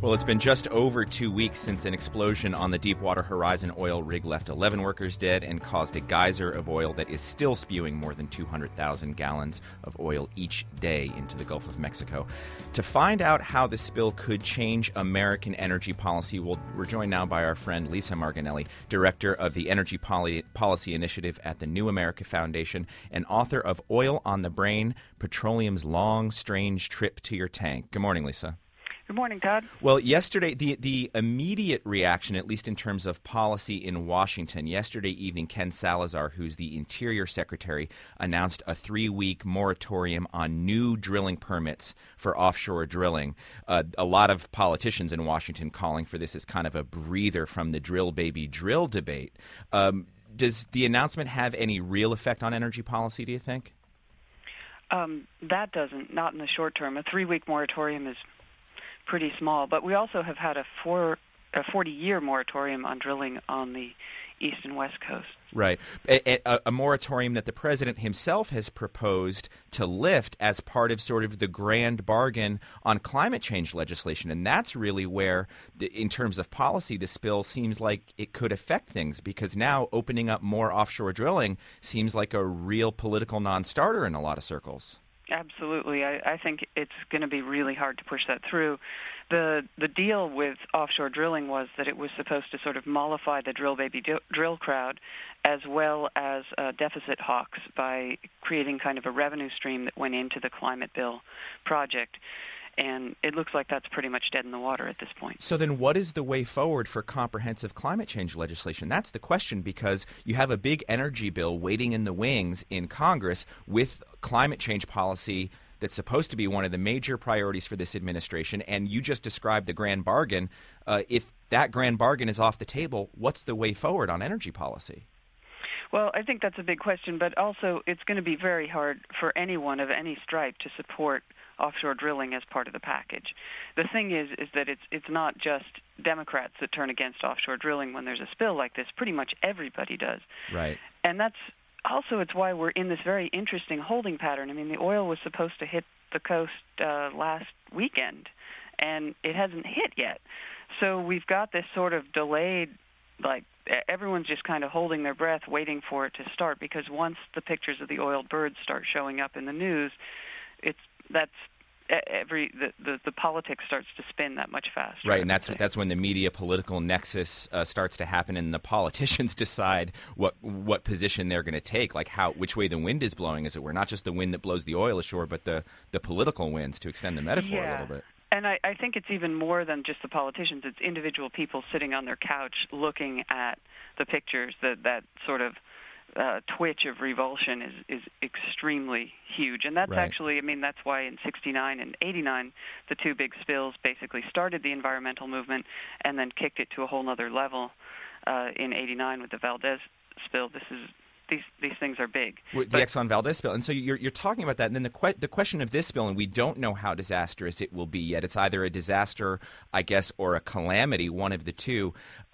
Well, it's been just over 2 weeks since an explosion on the Deepwater Horizon oil rig left 11 workers dead and caused a geyser of oil that is still spewing more than 200,000 gallons of oil each day into the Gulf of Mexico. To find out how this spill could change American energy policy, we're joined now by our friend Lisa Margonelli, Director of the Energy Policy Initiative at the New America Foundation and author of Oil on the Brain, Petroleum's Long, Strange Trip to Your Tank. Good morning, Lisa. Good morning, Todd. Well, yesterday, the immediate reaction, at least in terms of policy in Washington, yesterday evening, Ken Salazar, who's the Interior Secretary, announced a 3-week moratorium on new drilling permits for offshore drilling. A lot of politicians in Washington calling for this as kind of a breather from the drill baby drill debate. Does the announcement have any real effect on energy policy, do you think? That doesn't, not in the short term. A 3-week moratorium is pretty small, but we also have had a 40-year moratorium on drilling on the east and west coast. Right. A moratorium that the president himself has proposed to lift as part of sort of the grand bargain on climate change legislation. And that's really where, in terms of policy, this bill seems like it could affect things, because now opening up more offshore drilling seems like a real political non-starter in a lot of circles. Absolutely. I think it's going to be really hard to push that through. The deal with offshore drilling was that it was supposed to sort of mollify the drill baby drill crowd as well as deficit hawks by creating kind of a revenue stream that went into the climate bill project. And it looks like that's pretty much dead in the water at this point. So then what is the way forward for comprehensive climate change legislation? That's the question, because you have a big energy bill waiting in the wings in Congress with climate change policy that's supposed to be one of the major priorities for this administration, and you just described the grand bargain. If that grand bargain is off the table, what's the way forward on energy policy? Well, I think that's a big question, but also it's going to be very hard for anyone of any stripe to support offshore drilling as part of the package. The thing is that it's not just Democrats that turn against offshore drilling when there's a spill like this. Pretty much everybody does. Right. And that's also, it's why we're in this very interesting holding pattern. I mean, the oil was supposed to hit the coast last weekend, and it hasn't hit yet. So we've got this sort of delayed, like, everyone's just kind of holding their breath waiting for it to start, because once the pictures of the oiled birds start showing up in the news, the politics starts to spin that much faster. Right, and that's when the media political nexus starts to happen, and the politicians decide what position they're going to take, like which way the wind is blowing, as it were. Not just the wind that blows the oil ashore, but the political winds, to extend the metaphor a little bit. And I think it's even more than just the politicians. It's individual people sitting on their couch looking at the pictures. That sort of twitch of revulsion is extremely huge. And that's actually, I mean, that's why in 69 and 89, the two big spills basically started the environmental movement and then kicked it to a whole other level in 89 with the Valdez spill. These things are big. The Exxon Valdez spill. And so you're talking about that. And then the question of this spill, and we don't know how disastrous it will be yet. It's either a disaster, I guess, or a calamity, one of the two.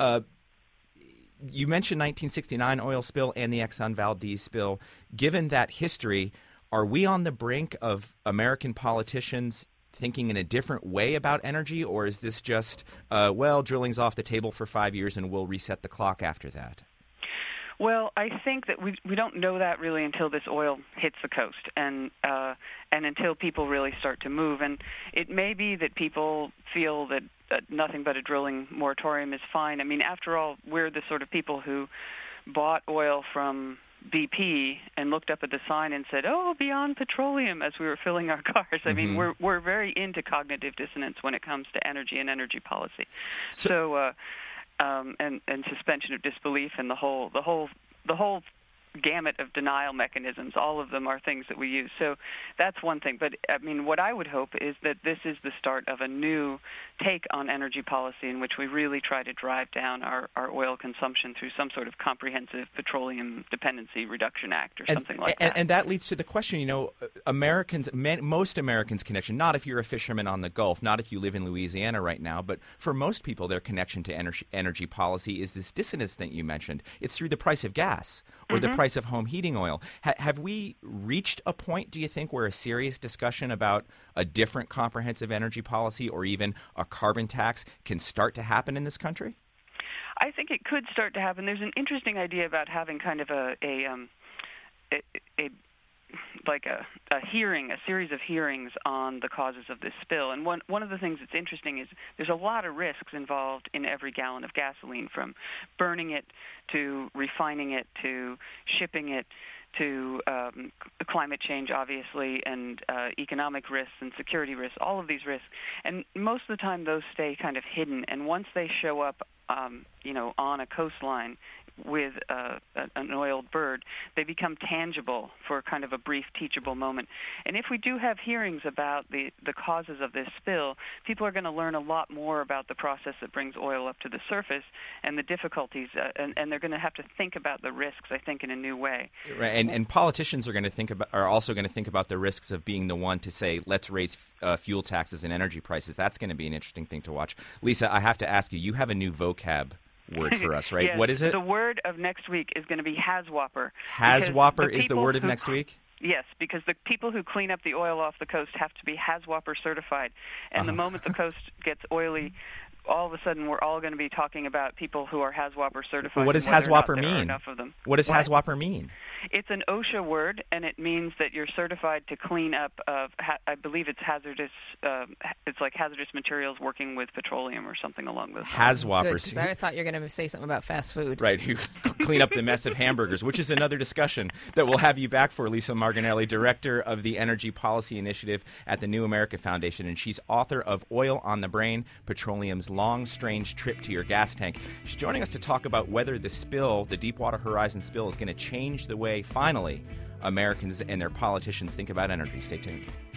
You mentioned 1969 oil spill and the Exxon Valdez spill. Given that history, are we on the brink of American politicians thinking in a different way about energy, or is this just, drilling's off the table for 5 years and we'll reset the clock after that? Well, I think that we don't know that really until this oil hits the coast and until people really start to move. And it may be that people feel that nothing but a drilling moratorium is fine. I mean, after all, we're the sort of people who bought oil from BP and looked up at the sign and said, "Oh, beyond petroleum," as we were filling our cars. I mean, we're very into cognitive dissonance when it comes to energy and energy policy. And suspension of disbelief and the whole gamut of denial mechanisms, all of them are things that we use. So that's one thing. But, I mean, what I would hope is that this is the start of a new take on energy policy in which we really try to drive down our oil consumption through some sort of comprehensive petroleum dependency reduction act or something like that. And that leads to the question, most Americans' connection, not if you're a fisherman on the Gulf, not if you live in Louisiana right now, but for most people, their connection to energy policy is this dissonance that you mentioned. It's through the price of gas or the price of home heating oil. Have we reached a point, do you think, where a serious discussion about a different comprehensive energy policy or even a carbon tax can start to happen in this country? I think it could start to happen. There's an interesting idea about having kind of a hearing, a series of hearings on the causes of this spill. And one of the things that's interesting is there's a lot of risks involved in every gallon of gasoline, from burning it to refining it to shipping it to climate change, obviously, and economic risks and security risks, all of these risks. And most of the time those stay kind of hidden. And once they show up, on a coastline with an oiled bird, they become tangible for kind of a brief teachable moment. And if we do have hearings about the causes of this spill, people are going to learn a lot more about the process that brings oil up to the surface and the difficulties, and they're going to have to think about the risks, I think, in a new way. Right, and politicians are also going to think about the risks of being the one to say, let's raise fuel taxes and energy prices. That's going to be an interesting thing to watch. Lisa, I have to ask you have a new vocab word for us, right? Yes, what is it? The word of next week is going to be haswapper. Haswapper is the word of next week? Yes, because the people who clean up the oil off the coast have to be haswapper certified. And the moment the coast gets oily, all of a sudden we're all going to be talking about people who are haswapper certified. Well, what does haswapper mean? Enough of them. What does haswapper mean? It's an OSHA word, and it means that you're certified to clean up, I believe it's hazardous, it's like hazardous materials working with petroleum or something along those lines. Haswappers. I thought you were going to say something about fast food. Right, who clean up the mess of hamburgers, which is another discussion that we'll have you back for, Lisa Margonelli, Director of the Energy Policy Initiative at the New America Foundation, and she's author of Oil on the Brain, Petroleum's Long, Strange Trip to Your Gas Tank. She's joining us to talk about whether the spill, the Deepwater Horizon spill, is going to change the way, finally, Americans and their politicians think about energy. Stay tuned.